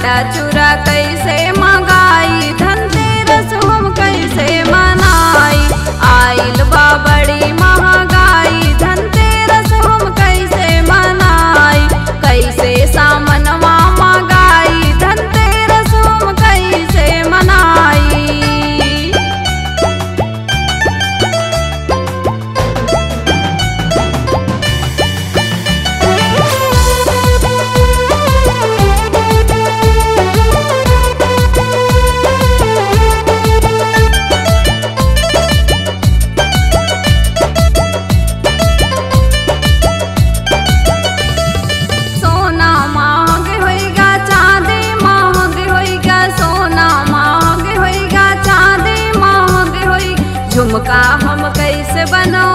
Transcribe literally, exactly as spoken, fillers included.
काटा चूरा कैसे मंगाई, धनतेरस हम कैसे मनाई। आइल बा बड़ी महंगाई, धनतेरस हम कैसे मनाई। कैसे सामनवा मंगाई, धनतेरस हम कैसे मनाई। झुमका हम कैसे बनाओ